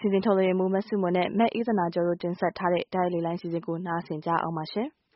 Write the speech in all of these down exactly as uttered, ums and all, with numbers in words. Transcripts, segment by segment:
စီစဉ်ထုတ်လွှင့်မှုမဆုမွန်နဲ့မက်အေးသနာကျော်တို့တင်ဆက်ထားတဲ့တိုင်းလေးလိုင်းစီစဉ်ကိုနားဆင်ကြအောင်ပါရှင်။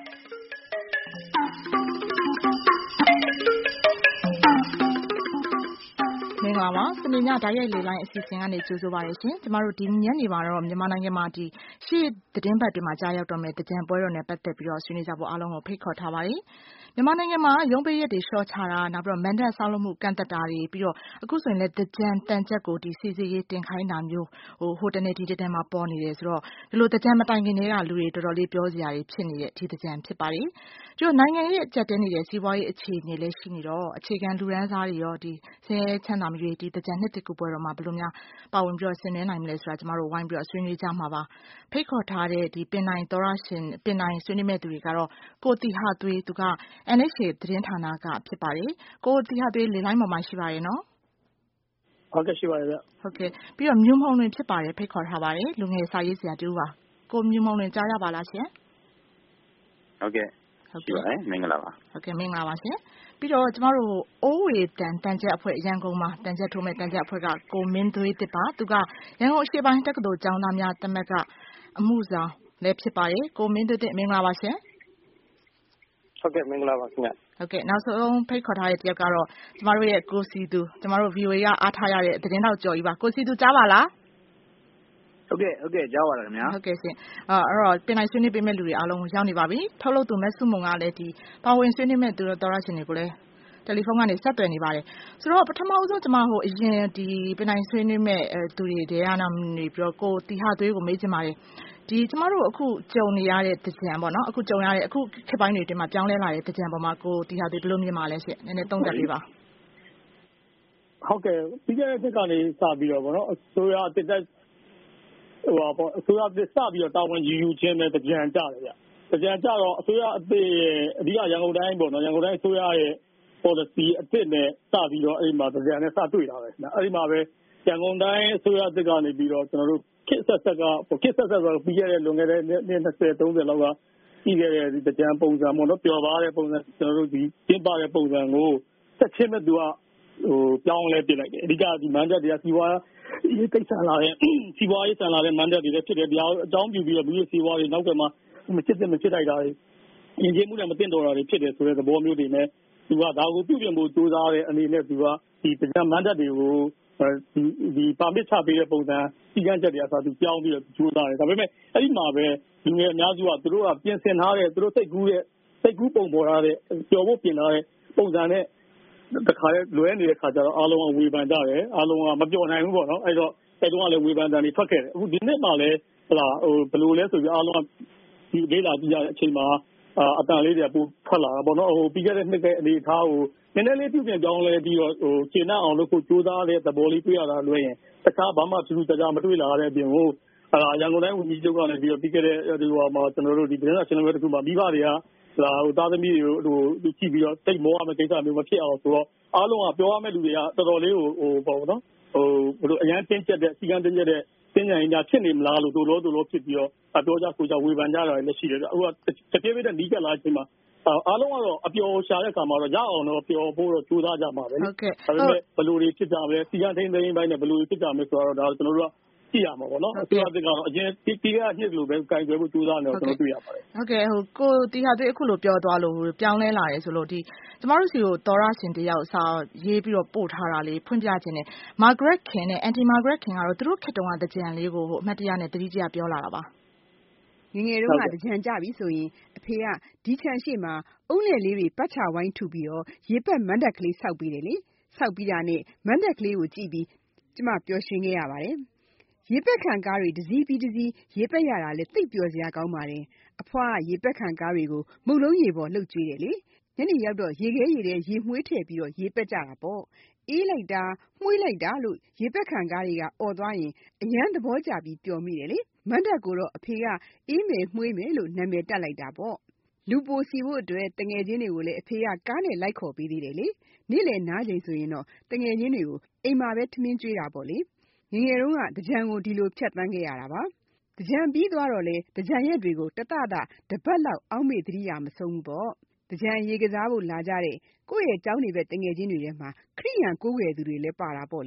မင်္ဂလာပါစနေညဓာတ်ရိုက်လေးလိုင်းအစီအစဉ်ကနေကြိုဆိုပါရရှင်။ကျမတို့ဒီညနေမှာတော့မြန်မာနိုင်ငံမှာဒီရှေ့သတင်းပတ်တွေမှာကြားရောက်တော့မယ့်တကြံပွဲတော်နဲ့ပတ်သက်ပြီးတော့ဆွေးနွေးကြဖို့အားလုံးကိုဖိတ်ခေါ်ထားပါတယ်။မြန်မာနိုင်ငံမှာရုံးပိတ်ရက်တွေလျှော့ချတာနောက်ပြီးတော့မန်ဒတ်ဆောက်လုပ်မှုကန့်သက်တာတွေပြီးတော့အခုဆိုရင်လည်းတကြံတန်ချက်ကိုဒီစီစီရေးတင်ခိုင်းတာမျိုးဟိုဟိုတနေ့ဒီတနေ့မှာပေါ်နေတယ်ဆိုတော့ဒီလိုတကြံမတိုင်ခင်တည်းကလူတွေတော်တော်လေးပြောစရာတွေဖြစ်နေတဲ့ဒီတကြံဖြစ်ပါတယ်။ဒီတော့နိုင်ငံရဲ့အကျပ်တဲနေတဲ့စီးပွားရေးအခြေအနေလည်းရှိနေတော့အခြေခံလူရန်စားတွေရောဒီဆင်းရဲချမ်းသာမရွေးဒီတကြံနှစ်တကူပွဲတော်မှာဘယ်လိုများပါဝင်ပြီးတော့ဆင်နွှဲနိုင်မလဲဆိုတာကျမတို့ဝိုင်းပြီးတော့ဆွေးနွေးကြမှာပါ။ဖိတ်ခေါ်ထားတဲ့ဒီပင်နိုင်သောရရှင်ပင်နိုင်ဆွေးနွေးမဲ့သူတွေကတော့ကိုတီဟာသွေးသူက N H K သတင်းဌာနကဖြစ်ပါတယ်။ကိုတီဟာသွေးလေလိုင်းပေါ်မှာရှိပါရဲ့နော်။ဟုတ်ကဲ့ရှိပါရဲ့ဗျ။ဟုတ်ကဲ့ပြီးတော့မြူမုံလွင်ဖြစ်ပါတယ်ဖိတ်ခေါ်ထားပါတယ်လူငယ်စာရေးဆရာတူပါ။ကိုမြူမုံလွင်ကြားရပါလားရှင်။ဟုတ်ကဲ့ဟုတ်ကဲ့မင်္ဂလာပါ။ဟုတ်ကဲ့မင်္ဂလာပါရှင်။ပြီးတော့ကျမတို့အိုးဝေတန်တန်ချက်အဖွဲ့ရန်ကုန်မှာတန်ချက်ထိုးမဲ့တန်ချက်အဖွဲ့ကကိုမင်းသွေးတစ်ပါသူကရန်ကုန်အရှေ့ပိုင်းတက္ကသိုလ်ကျောင်းသားများတမက်ကအမှုဆောင်လည်းဖြစ်ပါတယ်ကိုမင်းသွေးတစ်မင်္ဂလာပါရှင်။ဟုတ်ကဲ့မင်္ဂလာပါခင်ဗျ။ဟုတ်ကဲ့နောက်ဆုံးဖိတ်ခေါ်ထားတဲ့တယောက်ကတော့ကျမတို့ရဲ့ကိုစီသူကျမတို့ V O A ကအားထားရတဲ့သတင်းတောက်ကြော်ကြီးပါကိုစီသူကြားပါလားဟုတ်ကဲ့ဟုတ်ကဲ့ကြားပါလားခင်ဗျာဟုတ်ကဲ့ရှင်အဲ့တော့ပင်နိုင်ဆွေးနွေးပေးမဲ့လူတွေအားလုံးရောက်နေပါပြီထုတ်လုပ်သူမက်ဆုမုံကလည်းဒီပါဝင်ဆွေးနွေးမဲ့သူတော်ရရှင်တွေကိုလည်းတယ်လီဖုန်းကနေဆက်သွယ်နေပါတယ်ဆိုတော့ပထမဦးဆုံးကျွန်မဟိုအရင်ဒီပင်နိုင်ဆွေးနွေးမဲ့သူတွေတရားနာနေပြီးတော့ကိုတီဟာသွေးကိုမေးချင်ပါတယ်ဒီကျမတို့အခုကြုံနေရတဲ့တကြံပေါ့နော်အခုကြုံရတဲ့အခုခေတ်ပိုင်းတွေတင်မှာပြောင်းလဲလာတဲ့တကြံပေါ်မှာကိုတီဟာသွေးဘယ်လိုမြင်ပါလဲရှင်နည်းနည်းသုံးသပ်ပေးပါဟုတ်ကဲ့ပြီးခဲ့တဲ့နှစ်ကနေစပြီးတော့ဗောနော်အစိုးရတစ်သက်ဟိုပါပေါ့အစိုးရတစ်စပြီးတော့တာဝန်ယူယူခြင်းနဲ့တကြံကြတယ်ဗျတကြံကြတော့အစိုးရအသစ်ရဲ့အဓိကရန်ကုန်တိုင်းပေါ့နော်ရန်ကုန်တိုင်းအစိုးရရဲ့ policy အသစ်နဲ့စပြီးတော့အဲ့ဒီမှာတကြံနဲ့စတွေ့တာပဲအဲ့ဒီမှာပဲရန်ကုန်တိုင်းအစိုးရအသစ်ကနေပြီးတော့ကျွန်တော်တို့ခစ်ဆက်ဆက်ကခစ်ဆက်ဆက်ဆိုပြီးခဲ့တဲ့လွန်ခဲ့တဲ့နှစ်၂၀ ၃၀လောက်ကပြီးခဲ့တဲ့ဒီတကြံပုံစံပေါ့နော်ပျော်ပါတဲ့ပုံစံကျွန်တော်တို့ဒီကျင်းပတဲ့ပုံစံကိုဆက်ချင်းမဲ့သူကဟိုပြောင်းလဲပြလိုက်တယ်အဓိကဒီမန်ဒတ်တွေကစီဝါဒီကိစ္စလာတဲ့စီဝါရေးဆန်လာတဲ့မန်ဒတ်တွေလည်းဖြစ်တယ်တရားအကြောင်းပြုပြီးတော့လူကြီးစီဝါတွေနောက်ကမှမချစ်တဲ့မချစ်လိုက်တာတွေယဉ်ကျေးမှုနဲ့မတင်တော်တာတွေဖြစ်တယ်ဆိုတဲ့သဘောမျိုးတွေနဲ့သူကဒါကိုပြုပြင်ဖို့ကြိုးစားတဲ့အနေနဲ့သူကဒီတကြံမန်ဒတ်တွေကိုဒီဒီပါမစ်ချပေးတဲ့ပုံစံစီကံချက်တွေအစားသူပြောင်းပြီးတော့ကြိုးစားတယ်ဒါပေမဲ့အဲ့ဒီမှာပဲလူငယ်အများစုကသူတို့ကပြင်ဆင်ထားတဲ့သူတို့စိတ်ကူးတဲ့စိတ်ကူးပုံပေါ်ထားတဲ့ပျော်ဖို့ပြင်ထားတဲ့ပုံစံနဲ့တခါလဲလွဲနေတဲ့ခါကျတော့အားလုံးကဝေဖန်ကြတယ်အားလုံးကမပြောနိုင်ဘူးပေါ့နော်အဲ့တော့အဲ့တော့ကလည်းဝေဖန်တန်တွေထွက်ခဲ့တယ်အခုဒီနေ့မှလည်းဟလာဟိုဘယ်လိုလဲဆိုပြီးအားလုံးကဒီလေးလာကြည့်ရတဲ့အချိန်မှာအတန်လေးတွေပိုထွက်လာတာပေါ့နော်ဟိုပြီးခဲ့တဲ့နှစ်ကအနေထားကိုနည်းနည်းလေးပြုပြင်ပြောင်းလဲပြီးတော့ဟိုကျင်းအောင်လုပ်ဖို့ကြိုးစားတဲ့သဘောလေးတွေ့ရတာလွှဲရင်တခြားဘာမှထူးထူးခြားခြားမတွေ့လာတဲ့အပြင်ကိုအာရန်ကုန်တိုင်းဝန်ကြီးချုပ်ကလည်းပြီးတော့ပြီးခဲ့တဲ့ဒီဟိုမှာကျွန်တော်တို့ဒီပြည်နယ်ရှင်နယ်တစ်ခုမှာမိဘတွေကလာဟိုသားသမီးတွေကိုဟိုကြည့်ပြီးတော့တိတ်မောရမယ့်ကိစ္စမျိုးမဖြစ်အောင်ဆိုတော့အားလုံးကပြောရမယ့်လူတွေကတော်တော်လေးဟိုဟိုပေါ့နော်ဟိုဘယ်လိုအရန်တင်းကျပ်တဲ့စီကံတင်းကျပ်တဲ့တင်းကြံရင်ညာဖြစ်နေမလားလို့တို့လို့တို့လို့ဖြစ်ပြီးတော့ပြောကြကိုကြဝေဖန်ကြတာလည်းရှိတယ်အခုကတပြေးပြေးနဲ့နီးကပ်လာချိန်မှာအားလုံးကတော့အပျော်ရှာတဲ့ခါမှာတော့ရအောင်တော့ပျော်ဖို့တော့ကြိုးစားကြမှာပဲဟုတ်ကဲ့ဒါပေမဲ့ဘယ်လိုတွေဖြစ်ကြမလဲစီကံထိန်းသိမ်းပိုင်းနဲ့ဘယ်လိုဖြစ်ကြမလဲဆိုတော့ဒါကျွန်တော်တို့ကကြည့်ရမှာပေါ့နော်အစိုးရကတော့အရင်ဒီကနှစ်လိုပဲကင်ကြွယ်ဖို့ကြိုးစားနေတော့ကျွန်တော်တွေ့ရပါတယ်ဟုတ်ကဲ့ဟိုကိုတီဟာတွေ့အခုလိုပြောသွားလို့ပြောင်းလဲလာတယ်ဆိုလို့ဒီကျမတို့စီကိုသောရရှင်တယောက်စာရေးပြီးတော့ပို့ထားတာလေးဖွင့်ပြခြင်းနဲ့ Margaret King နဲ့ Anti Margaret King ကတော့သူတို့ခေတ္တကတကြံလေးကိုဟိုအမှတ်တရနဲ့တတိကျပြောလာတာပါငငယ်တုန်းကတကြံကြပြီဆိုရင်အဖေကဒီခြံရှိမှာအုံးနယ်လေးတွေပတ်ချဝိုင်းထုပြီးတော့ရေပက်မန်ဒက်ကလေးဆောက်ပြီးတယ်လေဆောက်ပြီးတာနဲ့မန်ဒက်ကလေးကိုကြည့်ပြီးကျမပျော်ရွှင်ခဲ့ရပါတယ်ရေပက်ခံကားတွေတစ်စီးပြီးတစ်စီးရေပက်ရတာလေသိပ်ပျော်စရာကောင်းပါတယ်အဖွားကရေပက်ခံကားတွေကိုမုတ်လုံးရေပေါ်လှုပ်ကြွေးတယ်လေညနေရောက်တော့ရေခဲရေထဲရေမွှေးထည့်ပြီးတော့ရေပက်ကြတာပေါ့အေးလိုက်တာမွှေးလိုက်တာလို့ရေပက်ခံကားတွေကអော်သွားရင်အရန်သဘောကျပြီးပျော်မိတယ်လေမန်တက်ကိုတော့အဖေကအေးမယ်မွှေးမယ်လို့နာမည်တက်လိုက်တာပေါ့လူပိုစီဖို့အတွက်တငယ်ချင်းတွေကိုလည်းအဖေကကားနဲ့လိုက်ခေါ်ပေးသေးတယ်လေနေ့လည်နားချိန်ဆိုရင်တော့တငယ်ချင်းတွေကိုအိမ်မှာပဲထမင်းကျွေးတာပေါ့လေငငယ်တုန်းကတကြံကိုဒီလိုဖြတ်တန်းခဲ့ရတာပါတကြံပြီးသွားတော့လေတကြံရက်တွေကိုတတတတပတ်လောက်အောင်းမေ့သတိရမဆုံးဘူးပေါ့တကြံရေကစားဖို့လာကြတဲ့ကိုယ့်ရဲ့ကျောင်းနေပဲတငယ်ချင်းတွေထဲမှာခရိယန်ကိုးကွယ်သူတွေလည်းပါတာပေါ့လေ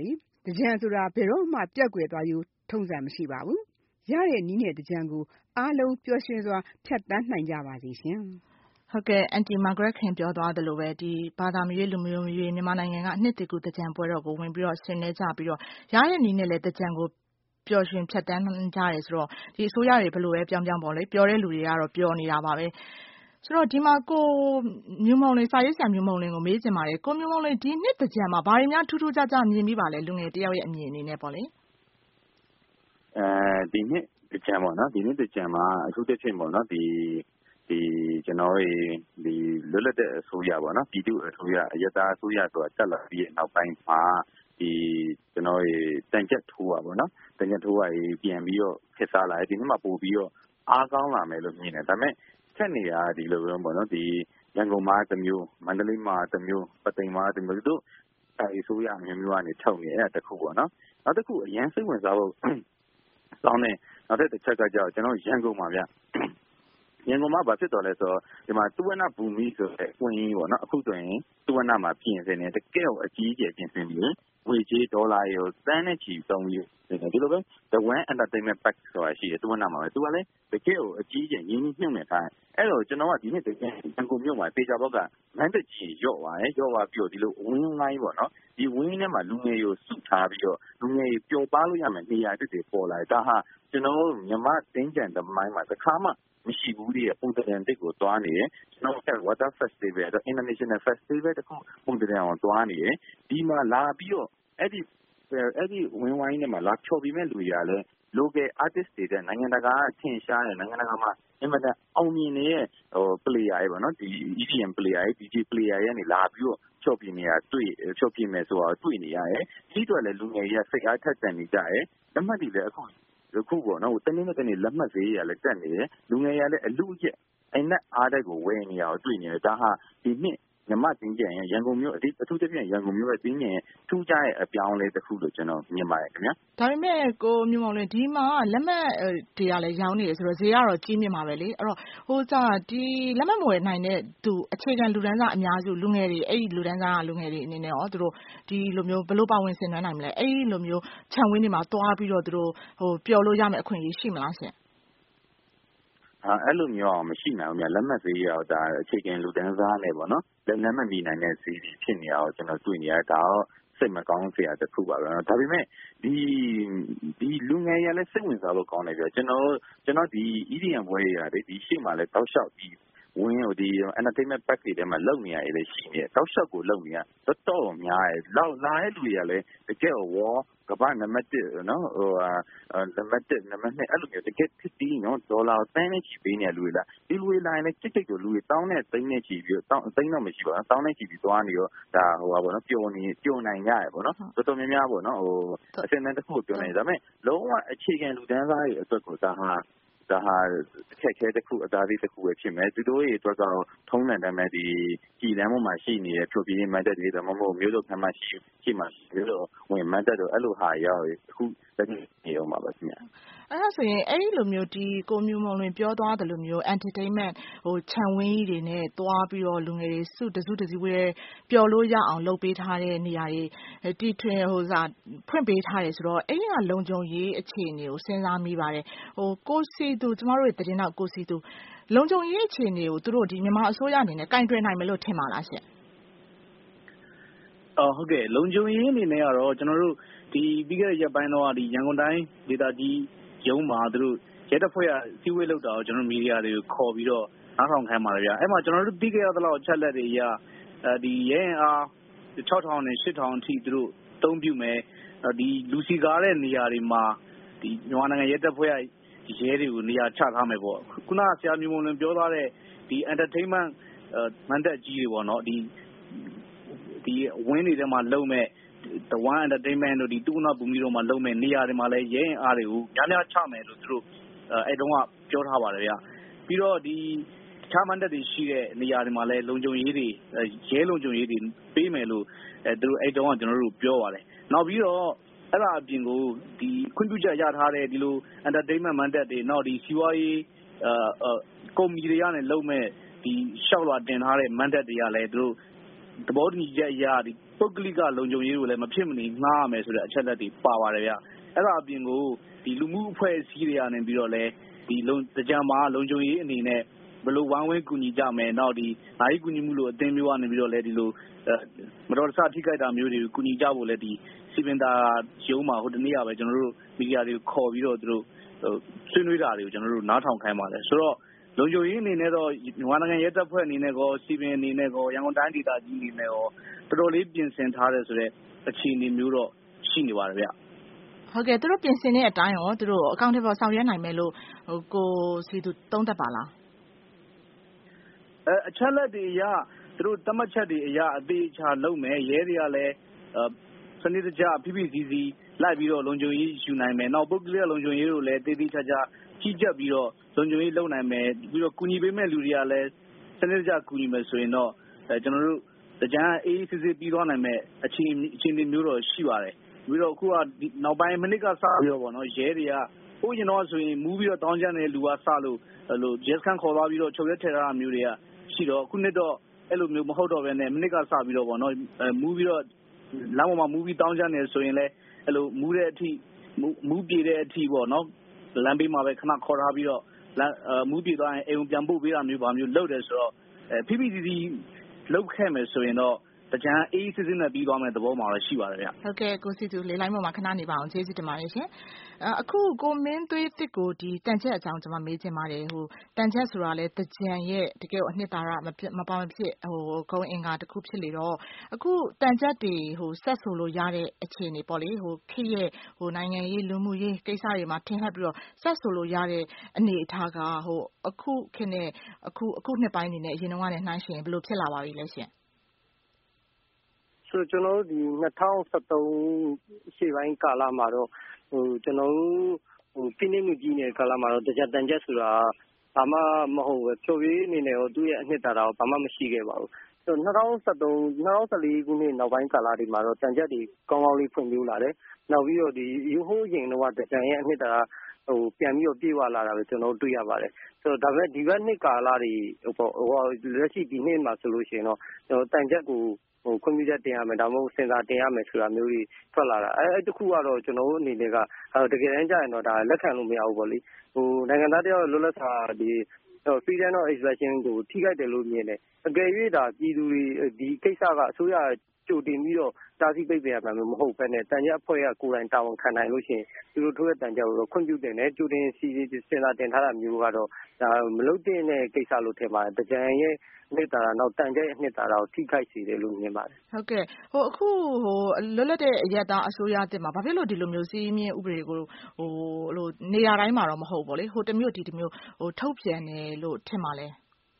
သင်္ကြန်ဆိုတာဘယ်တော့မှပျောက်ကွယ်သွားရိုးထုံးစံမရှိပါဘူး။ရတဲ့နည်းနဲ့သင်္ကြန်ကိုအားလုံးပျော်ရွှင်စွာဖြတ်သန်းနိုင်ကြပါစေရှင်။ဟုတ်ကဲ့အန်တီမာဂရက်ခင်ပြောသွားသလိုပဲဒီဘာသာမရွေးလူမျိုးမရွေးမြန်မာနိုင်ငံကအနှစ်တကူသင်္ကြန်ပွဲတော်ကိုဝင်ပြီးတော့ဆင်နွှဲကြပြီးတော့ရတဲ့နည်းနဲ့လည်းသင်္ကြန်ကိုပျော်ရွှင်ဖြတ်သန်းကြရဲဆိုတော့ဒီအစိုးရတွေဘယ်လိုပဲပြောင်းပြောင်းပေါ့လေပျော်တဲ့လူတွေကတော့ပျော်နေတာပါပဲဆိုတော့ဒီမှာကိုမျိုးမုံလေးစာရေးဆရာမျိုးမုံလေးကိုမေးချင်ပါတယ်ကိုမျိုးမုံလေးဒီနှစ်သင်္ကြန်မှာဘာတွေများထူးထူးခြားခြားမြင်ပြီးပါလဲလူငယ်တယောက်ရဲ့အမြင်အနေနဲ့ပေါ့လေအဲဒီနှစ်သင်္ကြန်ပေါ့နော်ဒီနှစ်သင်္ကြန်မှာအထူးသဖြင့်ပေါ့နော်ဒီဒီကျွန်တော်ဒီလွတ်လပ်တဲ့အစိုးရပေါ့နော်ပြည်သူ့အစိုးရအယက်သားအစိုးရဆိုတာတက်လာပြီးနောက်ပိုင်းမှာဒီကျွန်တော်တန်ချက်ထိုးပါပေါ့နော်တန်ချက်ထိုးပါပြန်ပြီးတော့ခက်စားလာတယ်ဒီနှစ်မှာပို့ပြီးတော့အားကောင်းလာမယ်လို့မြင်တယ်ဒါပေမဲ့ဆက်နေတာဒီလိုပဲပေါ့နော်ဒီရန်ကုန်မှာတစ်မျိုးမန္တလေးမှာတစ်မျိုးပသိမ်မှာတစ်မျိုးတို့အဲဒီအစိုးရမျိုးမျိုးကနေထုတ်နေအဲ့ဒါတစ်ခုပေါ့နော်နောက်တစ်ခုအရင်စိတ်ဝင်စားဖို့ကောင်းတယ်နောက်တစ်ချက်ကကြောက်ကျွန်တော်ရန်ကုန်မှာဗျရန်ကုန်မှာဘာဖြစ်တော်လဲဆိုတော့ဒီမှာသုဝဏ္ဏဘူမိဆိုတဲ့ဝင်ကြီးပေါ့နော်အခုဆိုရင်သုဝဏ္ဏမှာပြင်ဆင်နေတကယ်ကိုအကြီးအကျယ်ပြင်ဆင်ပြီးငွေကြေးဒေါ်လာရောတန်းနဲ့ချီသုံးပြီးဒီလိုပဲ The One Entertainment Pack ဆိုတာရှိတယ်သုဝဏ္ဏမှာပဲသူကလည်းတကယ်ကိုအကြီးအကျယ်ရင်းနှီးမြှုပ်နှံထားအဲ့တော့ကျွန်တော်ကဒီနေ့တကယ်ရန်ကုန်မြို့မှာပေချာဘောက်ကမန်းတကြီးရော့သွားတယ်ရော့သွားပြီးတော့ဒီလိုဝင်းငိုင်းပေါ့နော်ဒီဝင်းထဲမှာလူငယ်ကိုစုထားပြီးတော့လူငယ်ပျော်ပါလို့ရမယ်နေရာတစ်တွေပေါ်လာဒါဟာကျွန်တော်တို့မြန်မာတင်းကြံသမိုင်းမှာတစ်ခါမှမရှိဘူးဒီပုံစံတစ်ကိုတွားနေတယ်ကျွန်တော်က Water Festival တော့ International Festival တခုပုံစံအောင်တွားနေတယ်ဒီမှာလာပြီးတော့အဲ့ဒီအဲ့ဒီဝင်းဝိုင်းထဲမှာလာချော်ပြီးမဲ့လူတွေကလည်း local artist တွေတဲ့နိုင်ငံတကာထင်ရှားတဲ့နိုင်ငံတကာမှာအမှန်တန်အောင်မြင်နေတဲ့ဟို player တွေပေါ့နော်ဒီ E D M player တွေ D J player တွေကနေလာပြီးတော့ချော်ပြနေတာတွေ့ချော်ပြမယ်ဆိုတော့တွေ့နေရတယ်ဒီတော့လည်းလူငယ်တွေကစိတ်အားထက်သန်နေကြတယ်လက်မှတ်တွေလည်းအခုအခုပေါ့နော်တနေ့နဲ့တနေ့လက်မှတ်ဈေးရလည်းတက်နေတယ်လူငယ်ရလည်းအလူကျက်အဲ့နဲ့အားတက်ကိုဝယ်နေရအောင်တွေ့နေတယ်ဒါဟာဒီနှစ်ညမတင်းကျန်ရန်ကုန်မြို့အထူးအထူးသဖြင့်ရန်ကုန်မြို့ရဲ့တင်းကျန်ထူးခြားတဲ့အပြောင်းအလဲတစ်ခုလို့ကျွန်တော်မြင်ပါတယ်ခင်ဗျာဒါပေမဲ့ကိုမျိုးမောင်လေးဒီမှာလက်မှတ်တွေကလည်းရောင်းနေတယ်ဆိုတော့ဈေးကတော့ကြီးမြင့်ပါပဲလေအဲ့တော့ဟိုကြာဒီလက်မှတ်မဝယ်နိုင်တဲ့သူအခြေခံလူတန်းစားအများစုလူငယ်တွေအဲ့ဒီလူတန်းစားလူငယ်တွေအနေနဲ့ရောသူတို့ဒီလိုမျိုးဘယ်လိုပါဝင်ဆင်နွှဲနိုင်မလဲအဲ့ဒီလိုမျိုးခြံဝင်းတွေမှာတွားပြီးတော့သူတို့ဟိုပျော်လို့ရမယ့်အခွင့်အရေးရှိမလားရှင်အဲအဲ့လိုမျိုးအောင်မရှိနိုင်ဘူးများလက်မှတ်ဈေးရောဒါအခြေခံလူတန်းစားနဲ့ပေါ့နော်လက်မှတ်မိနိုင်တဲ့ဈေးတွေဖြစ်နေအောင်ကျွန်တော်တွေ့နေရတာတော့စိတ်မကောင်းစရာတစ်ခုပါပဲဒါပေမဲ့ဒီဒီလူငယ်ရလည်းစိတ်ဝင်စားလို့ကောင်းတယ်ပြကျွန်တော်ကျွန်တော်ဒီ E D M ဘွဲတွေရတယ်ဒီရှေ့မှာလည်းတောက်လျှောက်ဒီဝင်းတို့ဒီ entertainment pack တွေထဲမှာလုံနေရတယ်ရှိနေတယ်တောက်လျှောက်ကိုလုံနေရတော်တော်များတယ်လောက်လာတဲ့လူတွေကလည်းတကယ်ဝေါ်ကဘာနံပါတ်1နော်ဟိုနံပါတ်1နံပါတ်2အဲ့လိုမျိုးတကယ်ဖြစ်ပြီးနော်ဒေါ်လာတန်းနဲ့ချီပေးနေလူတွေလားဒီလူတွေလာရင်လည်းကြိတ်ကြိတ်တို့လူတွေတောင်းနဲ့သိန်းနဲ့ချီပြီးတောင်းသိန်းတော့မရှိပါဘူးတောင်းနဲ့ချီပြီးသွားနေရောဒါဟိုပါဘောနော်ပျော်နေပျော်နိုင်ကြရပေါ့နော်တော်တော်များများပေါ့နော်ဟိုအစင်းတန်းတစ်ခုပျော်နိုင်ဒါပေမဲ့လုံးဝအခြေခံလူတန်းစားတွေအတွက်ကိုဒါဟာဒါဟာအခက်အခဲတစ်ခုအသားလေးတစ်ခုပဲဖြစ်မယ်သူတို့ရဲ့အတွက်ကတော့ထုံးတယ်ဒါပေမဲ့ဒီကြည်လမ်းပေါ်မှာရှိနေတဲ့ဖြိုပြင်းမှတ်တက်တွေဒါမှမဟုတ်မျိုးစုံခံမှရှိရှိမှမျိုးစုံဝင်မှတ်တက်တော့အဲ့လိုဟာရောက်အခုတကယ်နေအောင်ပါပဲခင်ဗျအဲ့ဒါဆိုရင်အဲ့ဒီလိုမျိုးဒီကိုမျိုးမုံလွင်ပြောသွားတယ်လို့မျိုး entertainment ဟိုခြံဝင်းကြီးတွေနဲ့တွားပြီးတော့လူငယ်တွေစုတစုတစည်းဝေးပျော်လို့ရအောင်လုပ်ပေးထားတဲ့နေရာတွေတီထွင်ဟိုစားဖွင့်ပေးထားတယ်ဆိုတော့အဲ့ဒီကလုံခြုံရေးအခြေအနေကိုစဉ်းစားမိပါတယ်ဟိုကိုစီသူကျမတို့ရဲ့သတင်းတော့ကိုစီသူလုံခြုံရေးအခြေအနေကိုသူတို့ဒီမြန်မာအစိုးရအနေနဲ့ကင်တွယ်နိုင်မယ်လို့ထင်ပါလားရှင်အော်ဟုတ်ကဲ့လုံခြုံရေးအနေနဲ့ကတော့ကျွန်တော်တို့ဒီပြီးခဲ့တဲ့ရက်ပိုင်းတော့ဒီရန်ကုန်တိုင်းဒေသကြီးရုံးမှာသူတို့ရဲတပ်ဖွဲ့ကစီဝေးလောက်တာကိုကျွန်တော်မီဒီယာတွေကိုခေါ်ပြီးတော့နားထောင်ခိုင်းပါတယ်ဗျာအဲ့မှာကျွန်တော်တို့ပြီးခဲ့ရသလောက်ချက်လက်တွေအရအဲဒီရဲရင်အား၆ထောင်နဲ့၈ထောင်အထိသူတို့အသုံးပြုမယ်ဒီလူစီကားတဲ့နေရာတွေမှာဒီမြန်မာနိုင်ငံရဲတပ်ဖွဲ့ကရဲတွေကိုနေရာချထားမယ်ပေါ့ခုနကဆရာမျိုးမုံလွင်ပြောထားတဲ့ဒီ entertainment မန်တက်ကြီးတွေပေါ့နော်ဒီဒီဝင်းတွေထဲမှာလုံမဲ့ The One Entertainment တို့ဒီတူနာဘူမီတို့မှာလုံမဲ့နေရာတွေမှာလည်းရဲရင်အားတွေကိုများများချမယ်လို့သူတို့အဲ့တုန်းကပြောထားပါတယ်ဗျပြီးတော့ဒီချမ်းမန်တက်တွေရှိတဲ့နေရာတွေမှာလည်းလုံခြုံရေးတွေရဲလုံခြုံရေးတွေပေးမယ်လို့အဲသူတို့အဲ့တုန်းကကျွန်တော်တို့ပြောပါတယ်နောက်ပြီးတော့အဲ့ဒါအပြင်ကိုဒီခွင့်ပြုချက်ရထားတဲ့ဒီလို entertainment မန်တက်တွေနောက်ဒီစီဝါရေးအာကုမ္ပဏီတွေကနေလုံမဲ့ဒီရှောက်လွှာတင်ထားတဲ့မန်တက်တွေကလည်းသူတို့သဘောတူညီချက်အရဒီပပုဂ္ဂလိကလုံခြုံရေးကိုလည်းမဖြစ်မနေငှားရမယ်ဆိုတဲ့အချက်လက်တွေပါပါတယ်ဗျအဲ့ဒါအပြင်ကိုဒီလူမှုအဖွဲ့အစည်းတွေကနေပြီးတော့လည်းဒီလုံတကြံမှာလုံခြုံရေးအနေနဲ့ဘယ်လိုဝိုင်းဝန်းကူညီကြမယ်နောက်ဒီနိုင်ကူညီမှုလို့အသင်းမျိုးကနေပြီးတော့လည်းဒီလိုမတော်တဆထိခိုက်တာမျိုးတွေကိုကူညီကြဖို့လည်းဒီစီပင်တာရုံးမှာဟိုတနေ့ကပဲကျွန်တော်တို့မီဒီယာတွေကိုခေါ်ပြီးတော့သူတို့ဆွေးနွေးတာတွေကိုကျွန်တော်တို့နားထောင်ခိုင်းပါတယ်ဆိုတော့လုံခြုံရေးအနေနဲ့တော့မြန်မာနိုင်ငံရဲတပ်ဖွဲ့အနေနဲ့ကောစီပင်အနေနဲ့ကောရန်ကုန်တိုင်းဒေသကြီးအနေနဲ့ကောတော်တော်လေးပြင်ဆင်ထားတယ်ဆိုတဲ့အခြေအနေမျိုးတော့ရှိနေပါတယ်ဗျဟုတ်ကဲ့သူတို့ပြင်ဆင်တဲ့အတိုင်းရောသူတို့အကောင့်ထဲပေါ်ဆောင်ရွက်နိုင်မယ်လို့ဟိုကိုစီသူသုံးသပ်ပါလားအဲအချက်လက်တွေအရသူတို့တတ်မှတ်ချက်တွေအရအသေးချာလုပ်မယ်ရဲတွေကလည်းစနစ်တကျဖိဖိစီစီလိုက်ပြီးတော့လုံခြုံရေးယူနိုင်မယ်နောက်ပုဂ္ဂလိကလုံခြုံရေးကိုလည်းတေးသေးချာချာကြီးကြပ်ပြီးတော့လုံခြုံရေးလုပ်နိုင်မယ်ပြီးတော့ကူညီပေးမဲ့လူတွေကလည်းစနစ်တကျကူညီမယ်ဆိုရင်တော့အဲကျွန်တော်တို့တကြံအေးအေးဆေးဆေးပြီးသွားနိုင်မဲ့အခြေအခြေအနေမျိုးတော့ရှိပါတယ်ပြီးတော့အခုကနောက်ပိုင်းမိနစ်ကစပြီးတော့ပေါ့နော်ရဲတွေကဟိုရင်တော့ဆိုရင်မူးပြီးတော့တောင်းကြတဲ့လူကစလို့အဲ့လိုဂျက်စကန်ခေါ်သွားပြီးတော့ချုပ်ရက်ထည့်ထားတာမျိုးတွေကရှိတော့ခုနှစ်တော့အဲ့လိုမျိုးမဟုတ်တော့ဘဲနဲ့မိနစ်ကစပြီးတော့ပေါ့နော်မူးပြီးတော့လမ်းပေါ်မှာမူးပြီးတောင်းကြတယ်ဆိုရင်လည်းအဲ့လိုမူးတဲ့အထိမူးပြေတဲ့အထိပေါ့နော်လမ်းဘေးမှာပဲခဏခေါ်ထားပြီးတော့မူးပြေသွားရင်အိမ်ပြန်ပို့ပေးတာမျိုးပါမျိုးလုပ်တယ်ဆိုတော့ဖိဖိစီစီလုပ်ခဲ့မယ်ဆိုရင်တော့တကြံအေးစစ်စစ်နဲ့ပြီးသွားမယ့်သဘောမှာတော့ရှိပါတယ်ဗျဟုတ်ကဲ့ကိုစီသူလေးလိုင်းပေါ်မှာခဏနေပါအောင်ကျေးဇူးတင်ပါတယ်ရှင်အခုကိုမင်းသွေးတစ်ကိုဒီတန်ချက်အကြောင်းကျွန်မမေးချင်ပါတယ်ဟိုတန်ချက်ဆိုတာလဲတကြံရဲ့တကယ်အနှစ်သာရမပါမဖြစ်ဟိုဂုံအင်္ဂါတစ်ခုဖြစ်လေတော့အခုတန်ချက်တွေဟိုဆက်ဆိုလို့ရတဲ့အခြေအနေပေါ့လေဟိုခေရဲ့ဟိုနိုင်ငံရေးလူမှုရေးကိစ္စတွေမှာထင်ဟပ်ပြီးတော့ဆက်ဆိုလို့ရတဲ့အနေအထားကဟိုအခုခေနဲ့အခုအခုနှစ်ပိုင်းအနေနဲ့အရင်တော့လည်းနှိုင်းရှင်ဘယ်လိုဖြစ်လာပါပြီလဲရှင်ဆိုကျွန်တော်တို့ဒီ၂၀၁၃ရှေ့ပိုင်းကာလမှာတော့ဟိုကျွန်တော်တို့ဟိုပြင်းနေမှုကြီးနေတဲ့ကာလမှာတော့တကြတန်ချက်ဆိုတာဘာမှမဟုတ်ပဲဖြိုရေးအနေနဲ့ရောသူ့ရဲ့အနှစ်သာရဘာမှမရှိခဲ့ပါဘူးဆိုတော့၂၀၁၃ ၂၀၁၄ခုနှစ်နောက်ပိုင်းကာလတွေမှာတော့တန်ချက်တွေကောင်းကောင်းလေးဖွံ့ဖြိုးလာတယ်နောက်ပြီးတော့ဒီရိုးဟိုးရင်တော့တကြံရဲ့အနှစ်သာရဟိုပြန်ပြီးတော့ပြေဝလာတာပဲကျွန်တော်တို့တွေ့ရပါတယ်ဆိုတော့ဒါပေမဲ့ဒီဘက်နှစ်ကာလတွေဟိုဟိုလက်ရှိဒီနှစ်မှာဆိုလို့ရှိရင်တော့ကျွန်တော်တန်ချက်ကိုဟိုကွန်ပျူတာတင်ရမယ်ဒါမှမဟုတ်စင်ဆာတင်ရမယ်ဆိုတာမျိုးတွေထွက်လာတာအဲအဲ့တခုကတော့ကျွန်တော်တို့အနေနဲ့ကတကယ်တမ်းကျရင်တော့ဒါလက်ခံလို့မရဘူးပေါ့လေဟိုနိုင်ငံသားတယောက်လွတ်လပ်စွာဒီ freedom of expression ကိုထိခိုက်တယ်လို့မြင်တယ်အကယ်၍ဒါပြည်သူတွေဒီကိစ္စကအစိုးရကြိုတင်ပြီးတော့တားဆီးပိတ်ပင်ရမှာမဟုတ်ဘဲနဲ့တန်ကြအဖွဲ့ကကိုယ်တိုင်တာဝန်ခံနိုင်လို့ရှိရင်သူတို့ထိုးတဲ့တန်ကြကိုတော့ခွင့်ပြုတင်တယ်ကြိုတင်စီစီစင်တာတင်ထားတာမျိုးကတော့ဒါမလုပ်တဲ့ကိစ္စလို့ထင်ပါတယ်တကြံရဲ့နှစ်သာရနောက်တန်ကြရဲ့နှစ်သာရကိုထိခိုက်စေတယ်လို့မြင်ပါတယ်ဟုတ်ကဲ့ဟိုအခုဟိုလွတ်လပ်တဲ့အရက်သားအစိုးရတက်မှာဘာဖြစ်လို့ဒီလိုမျိုးစီးမြင့်ဥပဒေကိုဟိုလိုနေရာတိုင်းမှာတော့မဟုတ်ဘူးလေဟိုတမျိုးဒီတမျိုးဟိုထုတ်ပြန်တယ်လို့ထင်ပါလဲ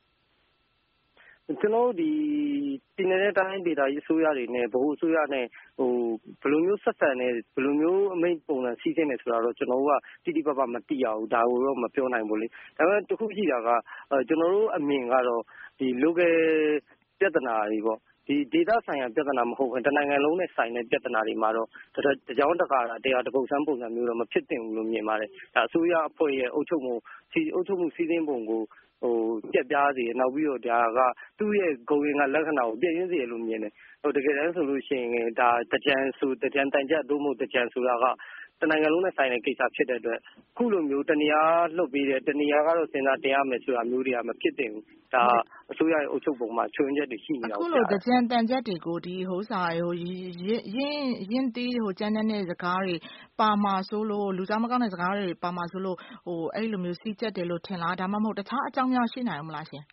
ကျွန်တော်ဒီပြည်နယ်တိုင်းဒေသကြီးအစိုးရတွေနဲ့ဗဟိုအစိုးရနဲ့ဟိုဘယ်လိုမျိုးဆက်ဆံနေဘယ်လိုမျိုးအမိန့်ပုံစံစီးဆင်းနေဆိုတာတော့ကျွန်တော်တို့ကတိတိပပမသိရဘူးဒါကိုတော့မပြောနိုင်ဘူးလေဒါပေမဲ့တစ်ခုရှိတာကကျွန်တော်တို့အမြင်ကတော့ဒီ local ပြဿနာတွေပေါ့ဒီဒေသဆိုင်ရာပြဿနာမဟုတ်ဘူးတနိုင်ငံလုံးနဲ့ဆိုင်တဲ့ပြဿနာတွေမှာတော့တကြောင်တကာတရားတပုတ်ဆန်းပုံစံမျိုးတော့မဖြစ်သင့်ဘူးလို့မြင်ပါတယ်ဒါအစိုးရအဖွဲ့ရဲ့အုပ်ချုပ်မှုစီအုပ်ချုပ်မှုစီးဆင်းပုံကိုဟိုပြက်ပြားစေနောက်ပြီးတော့ဒါကသူ့ရဲ့ဂုဏ်ရင်ကလက္ခဏာကိုပြည့်ရင်းစေလို့မြင်တယ်ဟိုတကယ်တမ်းဆိုလို့ရှိရင်ဒါတကြံဆိုတကြံတန်ကြသို့မဟုတ်တကြံဆိုတာကတနိုင်ငံလုံးနဲ့ဆိုင်တဲ့ကိစ္စဖြစ်တဲ့အတွက်ခုလိုမျိုးတနေရာလှုပ်ပြီးတဲ့တနေရာကတော့စဉ်းစားတင်ရမယ်ဆိုတာမျိုးတွေကမဖြစ်သင့်ဘူးဒါအစိုးရရဲ့အုပ်ချုပ်ပုံမှာချွင်းချက်တွေရှိနေတာအခုလိုတကြံတန်ချက်တွေကိုဒီဟိုစာဟိုရင်းရင်းတီးဟိုကျန်းတဲ့စကားတွေပါမှာဆိုလို့လူသားမကောင်းတဲ့စကားတွေပါမှာဆိုလို့ဟိုအဲ့လိုမျိုးစီးချက်တယ်လို့ထင်လားဒါမှမဟုတ်တခြားအကြောင်းများရှိနိုင်မလားရှင်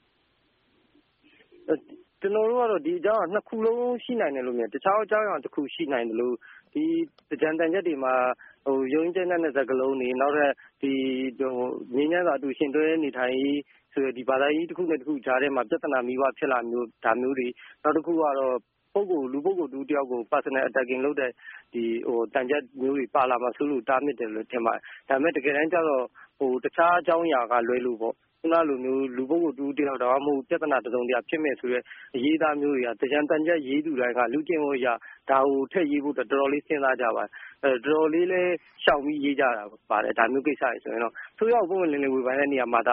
ကျွန်တော်တို့ကတော့ဒီအကြောင်းကနှစ်ခုလုံးရှိနိုင်တယ်လို့မြင်တခြားအကြောင်းအရာတစ်ခုရှိနိုင်တယ်လို့ဒီကြံတန်ချက်တွေမှာဟိုရုံးကျန်းတဲ့စကားလုံးတွေနောက်ထပ်ဒီဟိုငင်းညံသာသူရှင်တွဲနေထိုင်ဆိုဒီဘာသာရေးတစ်ခုနဲ့တစ်ခုကြားထဲမှာပြဿနာမိဘဖြစ်လာမျိုးဒါမျိုးတွေနောက်တစ်ခုကတော့ပုဂ္ဂိုလ်လူပုဂ္ဂိုလ်တူတယောက်ကို personal attacking လုပ်တဲ့ဒီဟိုတန်ချက်မျိုးတွေပါလာမှဆိုလို့တားမြစ်တယ်လို့ထင်ပါတယ်ဒါပေမဲ့တကယ်တမ်းကျတော့ဟိုတခြားအကြောင်းအရာကလွဲလို့ပေါ့ခုနလိုမျိုးလူပုဂ္ဂိုလ်တူတယောက်တော့မဟုတ်ပြဿနာတစုံတရာဖြစ်မဲ့ဆိုရဲအရေးသားမျိုးတွေကတကြံတန်ချက်ရေးသူတိုင်းကလူကျင့်ဝတ်ရဒါကိုထည့်ရေးဖို့တော်တော်လေးစဉ်းစားကြပါတယ်အဲတော်တော်လေးလဲရှောင်ပြီးရေးကြတာပါတယ်ဒါမျိုးကိစ္စတွေဆိုရင်တော့သူရောက်ပုံလင်းလင်းဝေဖန်တဲ့နေရာမှာဒါဟို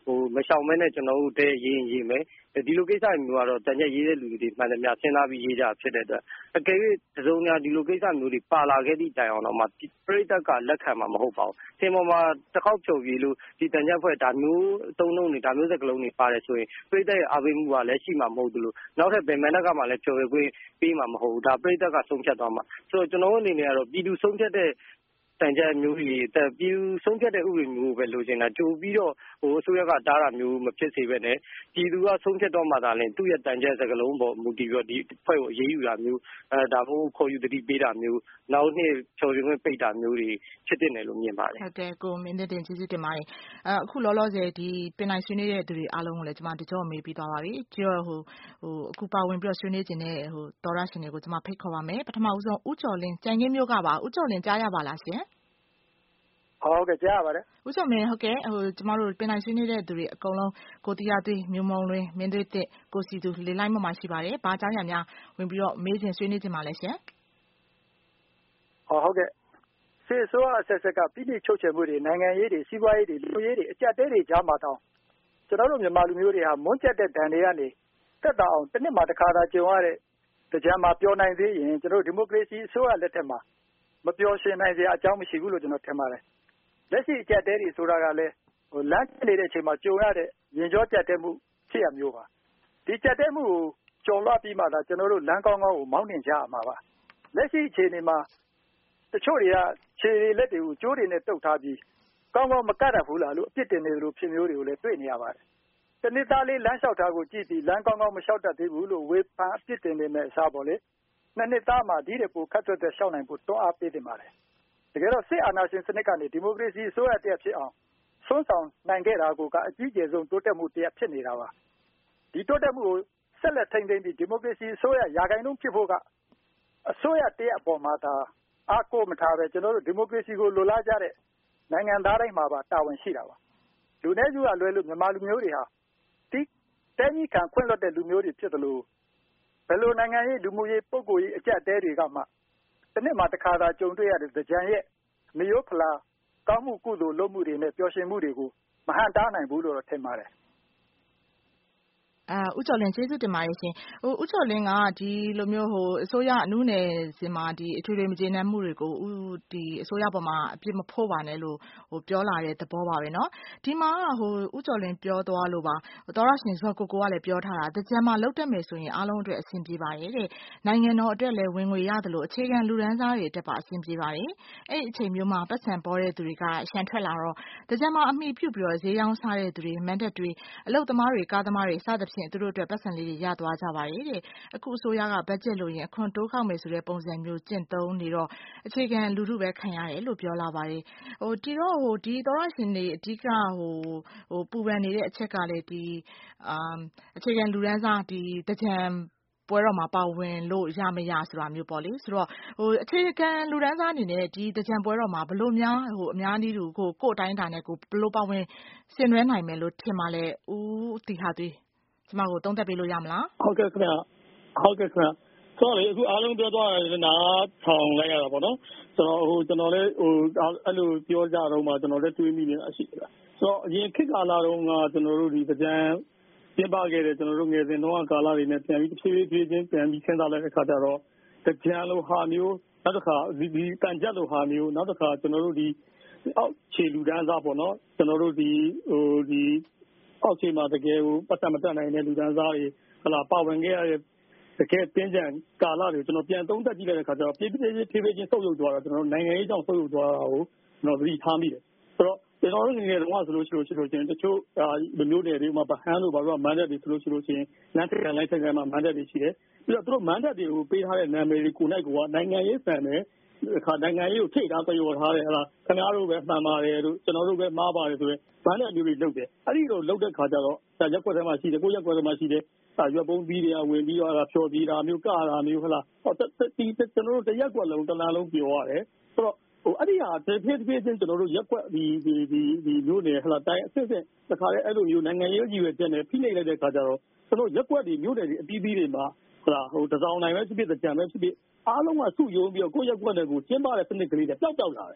ဟိုမရှောင်မဲနဲ့ကျွန်တော်တို့တဲရေးရင်ရေးမယ်ဒီလိုကိစ္စမျိုးကတော့တန်ချက်ရေးတဲ့လူတွေမှန်တယ်များစဉ်းစားပြီးရေးကြဖြစ်တဲ့အတွက်အကယ်၍တစုံများဒီလိုကိစ္စမျိုးတွေပါလာခဲ့သည့်တိုင်အောင်တော့မှပြိတ္တကလက်ခံမှာမဟုတ်ပါဘူးသင်ပေါ်မှာတစ်ခေါက်ဖြုတ်ပြီးလို့ဒီတန်ချက်ဖွဲ့ဒါမျိုးသုံးလုံးတွေဒါမျိုးစကလုံးတွေပါတယ်ဆိုရင်ပြိတ္တရဲ့အားပေးမှုကလည်းရှိမှာမဟုတ်ဘူးလို့နောက်ထပ်ဗင်မန်တက်ကမှလည်းဖြော်ပြခွင့်ပေးမှာမဟုတ်ဘူးဒါပြိတ္တကဆုံးဖြတ်သွားမှာဆိုတော့ကျွန်တော်တို့အနေနဲ့ကတော့ပြည်သူဆုံးဖြတ်တဲ့တန်ချက်မျိုးတွေတက်ပြီးဆုံးဖြတ်တဲ့ဥပဒေမျိုးပဲလိုချင်တာကြိုပြီးတော့ဟိုအစိုးရကတားတာမျိုးမဖြစ်စေပဲနဲ့ပြည်သူကဆုံးဖြတ်တော့မှသာလဲသူ့ရဲ့တန်ချက်စကလုံးပေါ်မူတည်ပြီးတော့ဒီဖွဲ့ကိုအေးအေးယူတာမျိုးအဲဒါမှမဟုတ်ခေါ်ယူတတိပေးတာမျိုးနောက်နှစ်ဖြော်ပြခွင့်ပိတ်တာမျိုးတွေဖြစ်တင်တယ်လို့မြင်ပါတယ်ဟုတ်ကဲ့ကိုမင်းတင်ကျေးဇူးတင်ပါတယ်အဲအခုလောလောဆယ်ဒီပင်နိုင်ဆွေးနွေးတဲ့သူတွေအားလုံးကိုလည်းကျွန်မတကြောမေးပြီးသွားပါပြီကျတော့ဟိုဟိုအခုပါဝင်ပြီးတော့ဆွေးနွေးခြင်းနဲ့ဟိုတော်ရရှင်တွေကိုကျွန်မဖိတ်ခေါ်ပါမယ်ပထမဦးဆုံးဦးကျော်လင်းကြံခင်းမျိုးကပါဦးကျော်လင်းကြားရပါလားရှင်ဟုတ်ကဲ့ကြားရပါတယ်ဦးကျော်မင်းဟုတ်ကဲ့ဟိုကျမတို့ပင်နိုင်ဆွေးနွေးတဲ့သူတွေအကုန်လုံးကိုတရားသွေးမြို့မုံလွင်မင်းသွေးတစ်ကိုစီသူလေလိုက်မှမှရှိပါတယ်ဘာကြောင့်ရများဝင်ပြီးတော့မေးခြင်းဆွေးနွေးခြင်းပါလဲရှင်ဟုတ်ဟုတ်ကဲ့စေဆိုအဆက်ဆက်ကပြည်ပြည်ချုပ်ချယ်မှုတွေနိုင်ငံရေးတွေစီးပွားရေးတွေလူရေးတွေအကြက်တဲတွေကြားမှာတောင်းကျွန်တော်တို့မြန်မာလူမျိုးတွေဟာမွန်းကျက်တဲ့ဒဏ်တွေကနေတက်တာအောင်တစ်နှစ်မှတစ်ခါသာကြုံရတဲ့ကြံမှာပြောနိုင်သေးရင်ကျွန်တော်ဒီမိုကရေစီအစိုးရလက်ထက်မှာမပြောရှင်းနိုင်စရာအကြောင်းမရှိဘူးလို့ကျွန်တော်ထင်ပါတယ်လက်ရှိအကြက်တဲတွေဆိုတာကလည်းဟိုလမ်းနေတဲ့အချိန်မှာကြုံရတဲ့ရင်ကြောကြက်တဲမှုဖြစ်ရမျိုးပါဒီကြက်တဲမှုကိုကြုံလွှတ်ပြီးမှသာကျွန်တော်တို့လမ်းကောင်းကောင်းကိုမောင်းနှင်ကြရမှာပါလက်ရှိအခြေအနေမှာတချို့တွေကခြေလက်တွေကိုကြိုးတွေနဲ့တုပ်ထားပြီးကောင်းကောင်းမကတ်ရဘူးလားလို့အပြစ်တင်နေတယ်လို့ဖြစ်မျိုးတွေကိုလည်းတွေ့နေရပါတယ်တနည်းသားလေးလမ်းလျှောက်ထားကိုကြည့်ပြီးလမ်းကောင်းကောင်းမလျှောက်တတ်သေးဘူးလို့ဝေဖန်အပြစ်တင်နေတဲ့အစားပေါ့လေနှစ်နှစ်သားမှာဒီတဲ့ပိုခတ်ထွက်တဲ့ရှောက်နိုင်ဖို့တွန်းအားပေးတင်ပါတယ်တကယ်တော့စစ်အာဏာရှင်စနစ်ကနေဒီမိုကရေစီအစိုးရတရက်ဖြစ်အောင်ဆွမ်းဆောင်နိုင်ခဲ့တာကိုကအကြီးကျယ်ဆုံးတိုးတက်မှုတရက်ဖြစ်နေတာပါဒီတိုးတက်မှုကိုဆက်လက်ထိန်းသိမ်းပြီးဒီမိုကရေစီအစိုးရရာဂိုင်နှုန်းဖြစ်ဖို့ကအစိုးရတရက်အပေါ်မှာသာအားကိုးမထားပဲကျွန်တော်တို့ဒီမိုကရေစီကိုလိုလားကြတဲ့နိုင်ငံသားတိုင်းမှာပါတာဝန်ရှိတာပါလူနည်းစုကလွဲလို့မြန်မာလူမျိုးတွေဟာဒီတိုင်းကြီးခံခွင့်လွတ်တဲ့လူမျိုးတွေဖြစ်တယ်လို့ဘယ်လိုနိုင်ငံရေးလူမှုရေးပုဂ္ဂိုလ်ရေးအကြက်တဲတွေကမှတစ်နှစ်မှတစ်ခါသာကြုံတွေ့ရတဲ့ကြံရဲ့မယိုးဖလားကောင်းမှုကုသိုလ်လုပ်မှုတွေနဲ့ပျော်ရွှင်မှုတွေကိုမဟန်တားနိုင်ဘူးလို့ထင်ပါတယ်အာဦးကျော်လင်းကျေးဇူးတင်ပါတယ်ရှင်ဟိုဦးကျော်လင်းကဒီလိုမျိုးဟိုအစိုးရအနုနယ်စင်မှာဒီအထွေထွေမကျေနပ်မှုတွေကိုဦးဒီအစိုးရပေါ်မှာအပြစ်မဖို့ပါနဲ့လို့ဟိုပြောလာတဲ့သဘောပါပဲเนาะဒီမှာဟိုဦးကျော်လင်းပြောသွားလို့ပါသောရရှင်ဇော်ကိုကိုကလည်းပြောထားတာတကြံမှာလောက်တက်မယ်ဆိုရင်အားလုံးအတွက်အဆင်ပြေပါတယ်တဲ့နိုင်ငံတော်အတွက်လည်းဝင်ငွေရတယ်လို့အခြေခံလူဒန်းစားတွေအတွက်ပါအဆင်ပြေပါတယ်အဲ့အချိန်မျိုးမှာပတ်စံပေါ်တဲ့သူတွေကရှန်ထွက်လာတော့တကြံမှာအမိပြုတ်ပြီးတော့ဈေးရောင်းစားတဲ့သူတွေမန်တက်တွေအလုပ်သမားတွေကားသမားတွေစသဖြင့်သူတို့အတွက်ပတ်စံလေးတွေရသွားကြပါတယ်တဲ့အခုအစိုးရကဘတ်ဂျက်လို့ရင်အခွန်တိုးကောက်မယ်ဆိုတဲ့ပုံစံမျိုးကျင့်သုံးနေတော့အခြေခံလူထုပဲခံရတယ်လို့ပြောလာပါတယ်ဟိုဒီတော့ဟိုဒီသောရရှင်တွေအဓိကဟိုဟိုပူပန်နေတဲ့အချက်ကလည်းဒီအာအခြေခံလူဒန်းစားဒီတကြံပွဲတော်မှာပါဝင်လို့ရမရဆိုတာမျိုးပေါ့လေဆိုတော့ဟိုအခြေခံလူဒန်းစားအနေနဲ့ဒီတကြံပွဲတော်မှာဘလို့များဟိုအများကြီးသူကိုကိုယ်တိုင်းတာနဲ့ကိုဘလို့ပါဝင်ဆင်နွှဲနိုင်မယ်လို့ထင်ပါလဲဦးတီဟာသွေးကျမကိုသုံးသပ်ပေးလို့ရမလားဟုတ်ကဲ့ခင်ဗျဟုတ်ကဲ့ခင်ဗျဆိုတော့လေအခုအားလုံးပြောသွားတယ်နားထောင်လိုက်ရတာပေါ့နော်ကျွန်တော်ဟိုကျွန်တော်လည်းဟိုအဲ့လိုပြောကြတော့မှကျွန်တော်လည်းတွေးမိနေတာရှိတယ်ဆိုတော့အရင်ခေတ်ကာလတုန်းကကျွန်တော်တို့ဒီကြံပြပခဲ့တဲ့ကျွန်တော်တို့ငယ်စဉ်တုန်းကကာလတွေနဲ့ပြန်ပြီးဖြည်းဖြည်းချင်းပြန်ပြီးစဉ်းစားလိုက်တဲ့အခါကျတော့ကြံလိုဟာမျိုးနောက်တစ်ခါဒီဒီတန်ကြက်လိုဟာမျိုးနောက်တစ်ခါကျွန်တော်တို့ဒီအောက်ခြေလူဒန်းစားပေါ့နော်ကျွန်တော်တို့ဒီဟိုဒီအောက်ခြေမှာတကယ်ဟိုပတ်သက်မတက်နိုင်တဲ့လူဒန်းစားတွေဟလာပါဝင်ခဲ့ရတဲ့တကယ်တင်းကြံကာလတွေကျွန်တော်ပြန်သုံးသပ်ကြည့်တဲ့အခါကျတော့ပြည့်ပြည့်ဖြည်းဖြည်းချင်းဆုပ်ယုပ်သွားတာကျွန်တော်နိုင်ငံရေးကြောင့်ဆုပ်ယုပ်သွားတာကိုကျွန်တော်သတိထားမိတယ်ဆိုတော့ကျွန်တော်တို့ငယ်ငယ်တုန်းကဆိုလို့ရှိလို့ရှိလို့ချင်းတချို့လူမျိုးတွေတွေမှာဗဟန်းလို့ဘာလို့မန်ဒတ်တွေဆိုလို့ရှိလို့ချင်းလမ်းထက်လိုက်ထက်ကမှမန်ဒတ်တွေရှိတယ်ပြီးတော့သူတို့မန်ဒတ်တွေကိုပေးထားတဲ့နာမည်တွေကိုနိုင်ကနိုင်ငံရေးဆန်တယ်ခါနိုင်ငံရေးကိုထိထားပြောထားတယ်ဟလားခင်ဗျားတို့ပဲမှန်ပါတယ်လို့ကျွန်တော်တို့ပဲမှားပါတယ်ဆိုရင်ဗန်းတဲ့မျိုးတွေလုပ်တယ်အဲ့ဒီလိုလုပ်တဲ့ခါကျတော့ရက်ွက်ထဲမှာရှိတယ်ကိုရက်ွက်ထဲမှာရှိတယ်ရွက်ပုံးပြီးတွေကဝင်ပြီးတော့ဖြော်ပြီးတာမျိုးကတာမျိုးဟလားဟောဒီကျွန်တော်တို့တရက်ွက်လုံးတလားလုံးပြောရတယ်ဆိုတော့ဟိုအဲ့ဒီဟာတစ်ဖြည်းဖြည်းချင်းကျွန်တော်တို့ရက်ွက်ဒီဒီဒီဒီမျိုးတွေဟလားတိုင်းအစ်စ်တခါလေအဲ့လိုမျိုးနိုင်ငံရေးကြီးပဲတက်နေဖိနှိပ်လိုက်တဲ့ခါကျတော့ကျွန်တော်ရက်ွက်ဒီမျိုးတွေအပြီးပြီးတွေမှာဟလားဟိုတစောင်းနိုင်ပဲဖြစ်ဖြစ်ကြံပဲဖြစ်ဖြစ်အားလုံးကစုယုံပြီးတော့ကိုယ့်ရက်ွက်တွေကိုကျင်းပတဲ့စနစ်ကလေးတွေပျောက်ပျောက်လာတယ်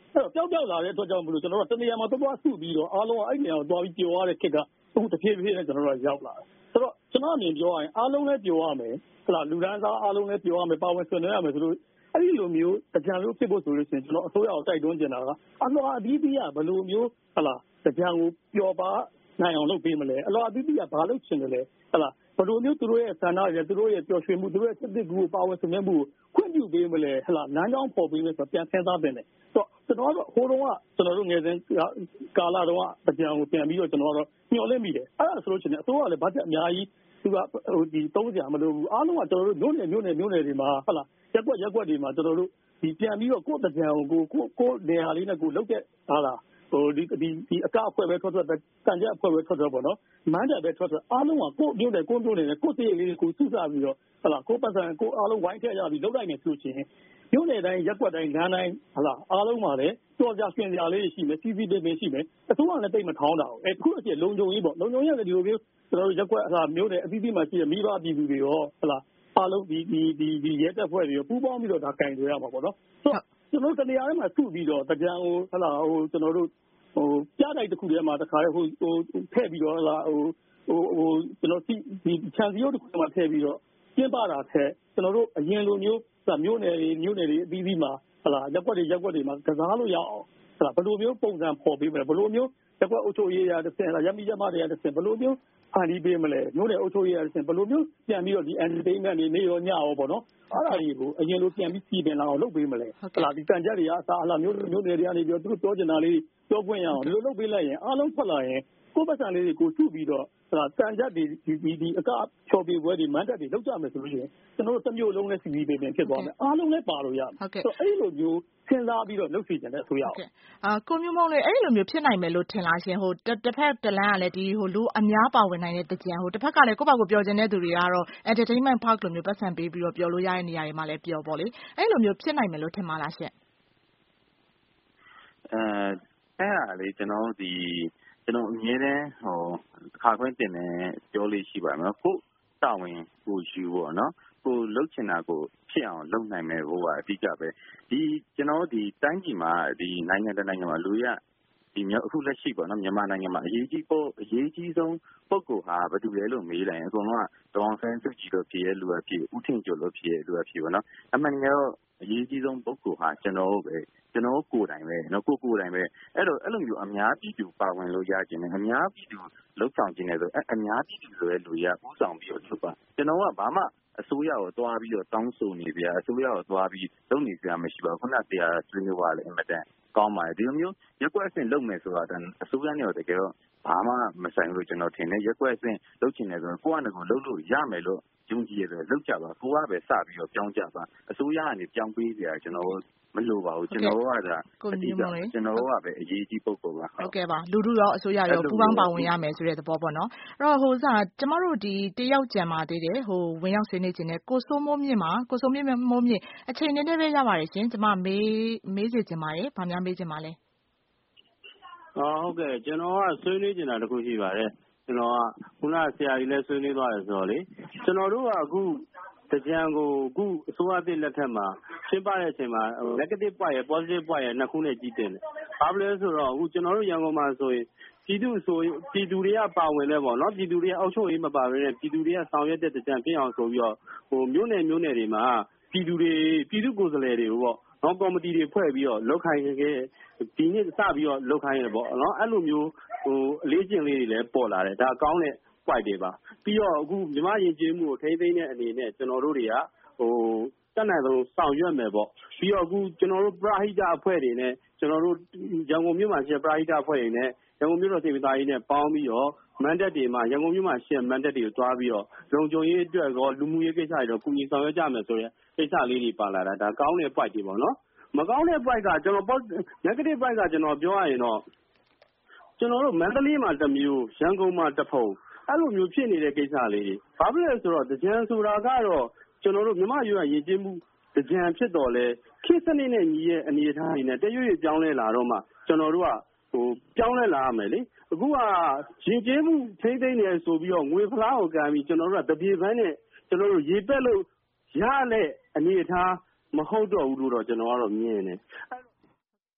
အဲ့တော့ပျောက်ပျောက်လာတဲ့အတွက်ကြောင့်မလို့ကျွန်တော်တို့တနေရာမှာသွားစုပြီးတော့အားလုံးကအဲ့နေရာကိုသွားပြီးပျော်ရတဲ့ခေတ်ကအခုတဖြည်းဖြည်းနဲ့ကျွန်တော်တို့ရောက်လာတယ်ဆိုတော့ကျွန်တော်အမြင်ပြောရရင်အားလုံးလည်းပျော်ရမယ်ဟုတ်လားလူဒန်းစားအားလုံးလည်းပျော်ရမယ်ပါဝင်ဆွေးနွေးရမယ်ဆိုလို့အဲ့ဒီလိုမျိုးကြံလို့ဖြစ်ဖို့ဆိုလို့ရှိရင်ကျွန်တော်အစိုးရကိုတိုက်တွန်းကျင်တာကအလောအသီးသီးကဘယ်လိုမျိုးဟုတ်လားကြံကိုပျော်ပါနိုင်အောင်လုပ်ပေးမလဲအလောအသီးသီးကဘာလုပ်ချင်တယ်လဲဟုတ်လားဘယ်လိုမျိုးသူတို့ရဲ့ဆန္ဒတွေသူတို့ရဲ့ပျော်ရွှင်မှုသူတို့ရဲ့စိတ်ကူကိုပါဝင်ဆွေးနွေးမှုကိုခွင့်ပြုပေးမလဲဟုတ်လားလမ်းကြောင်းပေါ်ပေးမယ်ဆိုတော့ပြန်ဆင်းသားတင်တယ်ဆိုတော့ကျွန်တော်တို့ဟိုတုန်းကကျွန်တော်တို့ငယ်စဉ်ကာလတုန်းကကြံကိုပြန်ပြီးတော့ကျွန်တော်တို့ညှော်လင့်မိတယ်အဲ့ဒါဆိုလို့ရှိရင်အစိုးရလည်းဘတ်ဂျက်အများကြီးသူကဟိုဒီသုံးကြမလို့ဘူးအားလုံးကကျွန်တော်တို့မြို့နယ်မြို့နယ်မြို့နယ်တွေမှာဟုတ်လားရက်ကွက်ရက်ကွက်တွေမှာကျွန်တော်တို့ဒီပြန်ပြီးတော့ကိုယ့်ကြံကိုကိုကိုနေရာလေးနဲ့ကိုလုတ်တဲ့ဟာလားဟိုဒီဒီဒီအကအဖွဲ့ပဲထွက်ထွက်တန်ကြအဖွဲ့ပဲထွက်ထွက်ပေါ့နော်မန်းတယ်ပဲထွက်ထွက်အားလုံးကကိုမြို့နယ်ကိုမြို့နယ်နဲ့ကိုတည့်လေးကိုစုစားပြီးတော့ဟုတ်လားကိုပတ်စံကိုအားလုံးဝိုင်းထည့်ကြပြီးလုတ်လိုက်နေဆိုချင်းမြို့နယ်တိုင်းရက်ကွက်တိုင်းလမ်းတိုင်းဟုတ်လားအားလုံးမှာလည်းကြော်ကြဆွင်ကြလေးရှိမယ်စီစီတေးတေးရှိမယ်အစိုးရလည်းတိတ်မထောင်းတာအဲခုအကျလုံခြုံရေးပေါ့လုံခြုံရေးကဒီလိုမျိုးကျွန်တော်တို့ရက်ကွက်ဟာမြို့နယ်အသီးသီးမှာရှိတဲ့မိဘပြည်သူတွေရောဟုတ်လားအားလုံးဒီဒီဒီဒီရဲတပ်ဖွဲ့တွေရောပူးပေါင်းပြီးတော့ဒါကင်ကြရမှာပေါ့နော်ဆိုတော့ကျွန်တော်တို့တရားထဲမှာစုပြီးတော့တကြံဟိုဟုတ်လားဟိုကျွန်တော်တို့ဟိုပြတိုက်တစ်ခုထဲမှာတခါလေဟိုဟိုထည့်ပြီးတော့ဟုတ်လားဟိုဟိုဟိုကျွန်တော်ဒီဒီချန်စီယိုတစ်ခုထဲမှာထည့်ပြီးတော့ကျင်းပတာထက်ကျွန်တော်တို့အရင်လိုမျိုးမြို့နယ်တွေမြို့နယ်တွေအသီးသီးမှာဟုတ်လားရက်ကွက်တွေရက်ကွက်တွေမှာကစားလို့ရအောင်ဟုတ်လားဘယ်လိုမျိုးပုံစံဖော်ပေးမလဲဘယ်လိုမျိုးရက်ကွက်အုပ်ချုပ်ရေးရတဲ့ဆင်လားရမီရမတွေရတဲ့ဆင်ဘယ်လိုမျိုးဖန်တီးပေးမလဲမြို့နယ်အုပ်ချုပ်ရေးရတဲ့ဆင်ဘယ်လိုမျိုးပြန်ပြီးတော့ဒီ entertainment တွေနေရောညရောပေါ့နော်အဲ့ဒါတွေကိုအရင်လိုပြန်ပြီးပြည်ပင်လာအောင်လုပ်ပေးမလဲဟုတ်လားဒီတန်ကြက်တွေကအစားအလားမျိုးမျိုးတွေကနေပြီးတော့သူတို့ပြောချင်တာလေးပြောခွင့်ရအောင်ဒီလိုလုပ်ပေးလိုက်ရင်အားလုံးထွက်လာရင်ကိုယ်ပတ်စံလေးတွေကိုစုပြီးတော့ဟုတ်လားတန်ကြက်တွေဒီဒီဒီအကချော်ပေးပွဲတွေမန်းတက်တွေလုပ်ကြမယ်ဆိုလို့ရှိရင်ကျွန်တော်တို့တစ်မျိုးလုံးနဲ့စီစီပင်ပင်ဖြစ်သွားမယ်အားလုံးလည်းပါလို့ရမယ်ဆိုတော့အဲ့လိုမျိုးစဉ်းစားပြီးတော့လုပ်စီကြတဲ့အစိုးရအောင်အာကိုမျိုးမုံလေးအဲ့လိုမျိုးဖြစ်နိုင်မယ်လို့ထင်လားရှင်ဟိုတစ်ဖက်တစ်လမ်းကလည်းဒီဟိုလူအများပါဝင်နိုင်တဲ့တကြံဟိုတစ်ဖက်ကလည်းကိုယ့်ဘာကိုပြောချင်တဲ့သူတွေကတော့ entertainment park လိုမျိုးပတ်စံပေးပြီးတော့ပြောလို့ရတဲ့နေရာတွေမှာလည်းပြောပေါ့လေအဲ့လိုမျိုးဖြစ်နိုင်မယ်လို့ထင်ပါလားရှင်အဲအဲ့ဒါလေကျွန်တော်ဒီကျွန်တော်အမြဲတမ်းဟိုခါခွင့်တင်နေပြောလို့ရှိပါမယ်ကိုတာဝန်ကိုယူပေါ့နော်ကိုလှုပ်ချင်တာကိုဖြစ်အောင်လုပ်နိုင်မယ်ဟိုကအဓိကပဲဒီကျွန်တော်ဒီတိုင်းပြည်မှာဒီနိုင်ငံတကာနိုင်ငံမှာလူရဒီမျိုးအခုလက်ရှိပေါ့နော်မြန်မာနိုင်ငံမှာအရေးကြီးဖို့အရေးကြီးဆုံးပုဂ္ဂိုလ်ဟာဘာတူလဲလို့မေးလိုက်ရင်အကုန်လုံးကဒေါအောင်ဆန်းစုကြည်လို့ဖြစ်ရဲ့လူကဖြစ်ဦးထင်ကျော်လို့ဖြစ်ရဲ့လူကဖြစ်ပေါ့နော်အမှန်တကယ်တော့အရေးကြီးဆုံးပုဂ္ဂိုလ်ဟာကျွန်တော်တို့ပဲကျွန်တော်ကိုယ်တိုင်ပဲနော်ကိုကိုယ်တိုင်ပဲအဲ့လိုအဲ့လိုမျိုးအများပြည်သူပါဝင်လို့ရခြင်းနဲ့အများပြည်သူလှုပ်ဆောင်ခြင်းနဲ့ဆိုအများပြည်သူဆိုတဲ့လူရဥဆောင်ပြီးတော့လုပ်ပါကျွန်တော်ကဘာမှအစိုးရကိုသွားပြီးတော့တောင်းဆိုနေပြအစိုးရကိုသွားပြီးလုပ်နေကြမရှိပါဘူးခုနတရားဆွေးနွေးပါလေအမတန်ကောင်းပါတယ်ဒီလိုမျိုးရက်ကွက်အဆင့်လုပ်မယ်ဆိုတာအစိုးရနဲ့တော့တကယ်တော့ဘာမှမဆိုင်လို့ကျွန်တော်ထင်တယ်ရက်ကွက်အဆင့်လုပ်ချင်တယ်ဆိုတော့ကိုယ့်အနေကိုလုပ်လို့ရမယ်လို့ယုံကြည်ရတယ်လုပ်ကြပါကိုကပဲစပြီးတော့ပြောင်းကြပါအစိုးရကနေပြောင်းပေးကြကျွန်တော်မလိုပါဘူးကျွန်တော်တို့ကဒါအတိအကျကျွန်တော်တို့ကပဲအရေးကြီးပုဂ္ဂိုလ်ပါဟုတ်ကဲ့ပါလူလူရောအစိုးရရောပူးပေါင်းပါဝင်ရမယ်ဆိုတဲ့သဘောပေါ့နော်အဲ့တော့ဟိုစားကျမတို့ဒီတယောက်ကြံပါသေးတယ်ဟိုဝင်ရောက်ဆွေးနွေးခြင်းနဲ့ကိုစိုးမိုးမြင့်မှာကိုစိုးမြင့်မိုးမြင့်အချိန်နည်းနည်းပဲရပါတယ်ရှင်ကျမမေးမေးစေချင်ပါတယ်ဗာများမေးချင်ပါလဲအော်ဟုတ်ကဲ့ကျွန်တော်ကဆွေးနွေးချင်တာတခုရှိပါတယ်ကျွန်တော်ကခုနဆရာကြီးလည်းဆွေးနွေးသွားတယ်ဆိုတော့လေကျွန်တော်တို့ကအခုတကြံကိုအခုအစိုးရအသစ်လက်ထက်မှာရှင်းပတဲ့အချိန်မှာ negative point ရယ် positive point ရယ်နှစ်ခုနဲ့ကြီးတင်တယ်။ဘာဖြစ်လဲဆိုတော့အခုကျွန်တော်တို့ရန်ကုန်မှာဆိုရင်ပြည်သူဆိုပြည်သူတွေကပါဝင်လဲပေါ့နော်ပြည်သူတွေအောက်ချုပ်ရေးမပါဘဲနဲ့ပြည်သူတွေကဆောင်ရွက်တဲ့တကြံဖြစ်အောင်ဆိုပြီးတော့ဟိုမြို့နယ်မြို့နယ်တွေမှာပြည်သူတွေပြည်သူကိုယ်စားလှယ်တွေကိုပေါ့နော်ကော်မတီတွေဖွဲ့ပြီးတော့လောက်ခိုင်းခဲ့ဒီနေ့စပြီးတော့လောက်ခိုင်းရပေါ့နော်အဲ့လိုမျိုးဟိုအလေးကျင့်လေးတွေလည်းပေါ်လာတယ်ဒါကောင်းတဲ့point တွေပါပြီးတော့အခုမြမယဉ်ကျေးမှုကိုထိန်းသိမ်းတဲ့အနေနဲ့ကျွန်တော်တို့တွေကဟိုတက်နိုင်ဆုံးဆောင်ရွက်မယ်ပေါ့ပြီးတော့အခုကျွန်တော်တို့ပရဟိတအဖွဲ့တွေနဲ့ကျွန်တော်တို့ရန်ကုန်မြို့မှာရှိတဲ့ပရဟိတအဖွဲ့တွေနဲ့ရန်ကုန်မြို့တော်စေတသာရေးနဲ့ပေါင်းပြီးတော့မန်တက်တွေမှာရန်ကုန်မြို့မှာရှိတဲ့မန်တက်တွေကိုတွားပြီးတော့လုံခြုံရေးအတွက်ရောလူမှုရေးကိစ္စတွေတော့ကုညီဆောင်ရွက်ကြမယ်ဆိုတဲ့ကိစ္စလေးတွေပါလာတာဒါကောင်းတဲ့ point တွေပေါ့နော်မကောင်းတဲ့ point ကကျွန်တော် negative point ကကျွန်တော်ပြောရရင်တော့ကျွန်တော်တို့မန္တလေးမှာတစ်မျိုးရန်ကုန်မှာတစ်ဖုံအဲ့လိုမျိုးဖြစ်နေတဲ့ကိစ္စလေးတွေဘာဖြစ်လဲဆိုတော့တကြံဆိုတာကတော့ကျွန်တော်တို့မြမရွာရည်ကျင်းမှုတကြံဖြစ်တော်လဲခေတ်စနစ်နဲ့ညီရဲ့အနေအထားတွေနဲ့တရွေ့ရွေ့ပြောင်းလဲလာတော့မှကျွန်တော်တို့ကဟိုပြောင်းလဲလာရမယ်လေအခုကရင်ကျေးမှုထိမ့်သိမ့်နေဆိုပြီးတော့ငွေဖလားကိုကန်ပြီးကျွန်တော်တို့ကတပြေပန်းနဲ့ကျွန်တော်တို့ရေပက်လို့ရတဲ့အနေအထားမဟုတ်တော့ဘူးလို့တော့ကျွန်တော်ကတော့မြင်နေ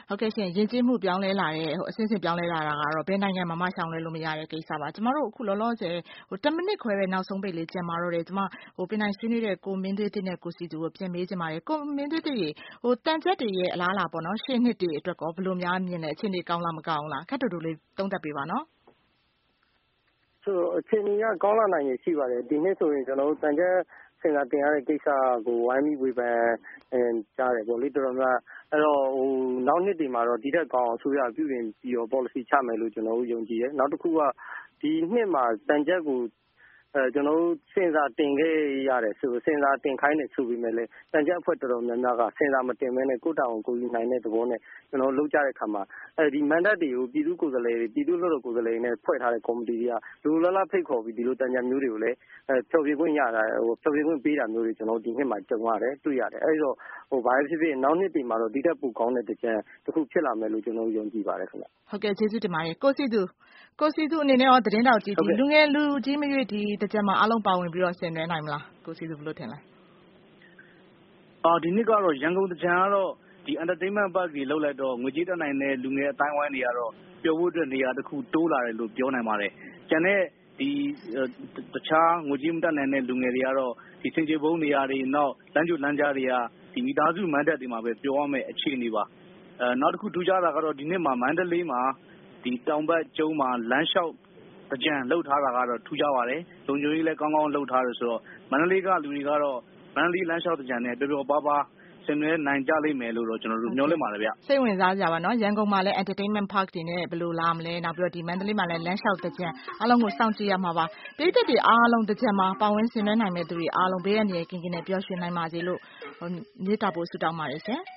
ဟုတ်ကဲ့ရှင်ယဉ်ကျေးမှုပြောင်းလဲလာတဲ့ဟိုအစစ်စစ်ပြောင်းလဲလာတာကတော့ဘယ်နိုင်ငံမှာမှရှောင်လွှဲလို့မရတဲ့ကိစ္စပါကျမတို့အခုလောလောဆယ်ဟိုtenမိနစ်ခွဲပဲနောက်ဆုံးပိတ်လေးကျန်ပါတော့တယ်ကျမဟိုပင်တိုင်းဆွေးနွေးတဲ့ကိုမင်းသွေးသစ်နဲ့ကိုစီသူကိုပြန်မေးချင်ပါတယ်ကိုမင်းသွေးသစ်ရေဟိုတန်ချက်တွေရဲ့အလားအလာပေါ့နော်ရှေ့နှစ်တွေအတွက်ကောဘယ်လိုများမြင်လဲအခြေအနေကောင်းလားမကောင်းလားခက်တူတူလေးသုံးသပ်ပေးပါနော်ဆိုအခြေအနေကကောင်းလာနိုင်ရရှိပါတယ်ဒီနေ့ဆိုရင်ကျွန်တော်တို့တန်ချက်စင်တာတင်ရတဲ့ကိစ္စကိုဝိုင်းပြီးဝေဖန်ကြားတယ်ပေါ့လေတော်တော်များအဲ့တော့ဟိုနောက်နှစ်ဒီမှာတော့ဒီတက်ကောင်းအစိုးရပြုပြင်ပြီးတော့ policy ချမယ်လို့ကျွန်တော်တို့ယုံကြည်တယ်နောက်တစ်ခုကဒီနှစ်မှာတန်ချက်ကိုအဲကျွန်တော်တို့စဉ်းစားတင်ခဲ့ရတယ်ဆိုစဉ်းစားတင်ခိုင်းတယ်ဆိုပြီးမဲ့လေတန်ချက်အဖွဲ့တော်တော်များများကစဉ်းစားမတင်မဲနဲ့ကိုတောင်ကိုယူနိုင်တဲ့သဘောနဲ့ကျွန်တော်လုပ်ကြတဲ့ခါမှာအဲဒီ mandate တွေကိုပြည်သူ့ကိုယ်စားလှယ်တွေပြည်သူ့လွှတ်တော်ကိုယ်စားလှယ်တွေနဲ့ဖွဲ့ထားတဲ့ committee တွေကလူလလဖိတ်ခေါ်ပြီးဒီလိုတန်ချက်မျိုးတွေကိုလည်းအဲဖြောပြခွင့်ရတာဟိုဖြောပြခွင့်ပေးတာမျိုးတွေကျွန်တော်ဒီနှစ်မှာကြုံရတယ်တွေ့ရတယ်အဲဒီတော့ဟိုဘာဖြစ်ဖြစ်နောက်နှစ်ဒီမှာတော့ဒီတက်ပိုကောင်းတဲ့တကြံတစ်ခုဖြစ်လာမယ်လို့ကျွန်တော်ယုံကြည်ပါတယ်ခင်ဗျဟုတ်ကဲ့ကျေးဇူးတင်ပါတယ်ကိုစီသူကိုစီသူအနေနဲ့ရောသတင်းတော်ကြီးဒီလူငယ်လူကြီးမရွေ့ဒီတကြံမှာအားလုံးပါဝင်ပြီးတော့ဆင်နွှဲနိုင်မလားကိုစီသူဘယ်လိုထင်လဲအော်ဒီနှစ်ကတော့ရန်ကုန်တကြံကတော့ဒီ entertainment park ကြီးလောက်လိုက်တော့ငွေကြေးတက်နိုင်တဲ့လူငယ်အတိုင်းဝိုင်းတွေကတော့ပျော်ဖို့အတွက်နေရာတစ်ခုတိုးလာတယ်လို့ပြောနိုင်ပါတယ်ကျန်တဲ့ဒီတခြားငွေကြေးမတက်နိုင်တဲ့လူငယ်တွေကတော့ဒီစင်ကြေဘုံနေရာတွေနောက်လမ်းကျလမ်းကြားတွေကဒီမိသားစုမန်းတက်တွေမှာပဲပြောရမယ်အခြေအနေပါအဲနောက်တစ်ခုထူးခြားတာကတော့ဒီနှစ်မှာမန္တလေးမှာဒီတောင်ဘက်ကျုံးမှာလမ်းလျှောက်တကြံလှုပ်ထားတာကတော့ထူးခြားပါတယ်လုံခြုံရေးလည်းကောင်းကောင်းလှုပ်ထားတယ်ဆိုတော့မန္တလေးကလူတွေကတော့မန္တလေးလမ်းလျှောက်တကြံနဲ့ပျော်ပျော်ပါးပါးဆင်နွှဲနိုင်ကြလိမ့်မယ်လို့တော့ကျွန်တော်တို့မျှော်လင့်ပါတယ်ဗျစိတ်ဝင်စားကြပါနော်ရန်ကုန်မှာလည်း entertainment park တွေနဲ့ဘယ်လိုလာမလဲနောက်ပြီးတော့ဒီမန္တလေးမှာလည်းလမ်းလျှောက်တကြံအားလုံးကိုစောင့်ကြည့်ရမှာပါပြည်သက်တွေအားလုံးတကြံမှာပါဝင်ဆင်နွှဲနိုင်မဲ့သူတွေအားလုံးဘေးရန်ရည်ကင်းကင်းနဲ့ပျော်ရွှင်နိုင်ပါစေလို့မြေတာပို့ဆုတောင်းပါတယ်ရှင်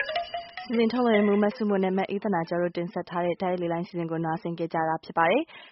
စီစဉ်ထုတ်လွှင့်မှုမဆုမနဲ့မအေးသနာကျော်တို့တင်ဆက်ထားတဲ့တိုက်လေလိုင်းစီစဉ်ကိုနားဆင်ကြကြတာဖြစ်ပါတယ်